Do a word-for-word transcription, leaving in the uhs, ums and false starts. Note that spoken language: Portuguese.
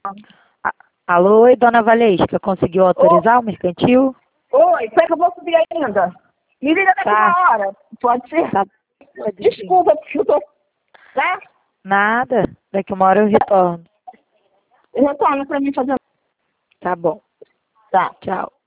A- Alô, oi, dona Valesca, conseguiu autorizar o mercantil? Oi, peraí que eu vou subir ainda. Me liga daqui Tá. uma hora. Pode ser? Tá. Pode sim. Desculpa, porque eu tô... Tá? Nada, daqui uma hora eu retorno. Retorna pra mim fazer... Tá bom, Tá. tchau.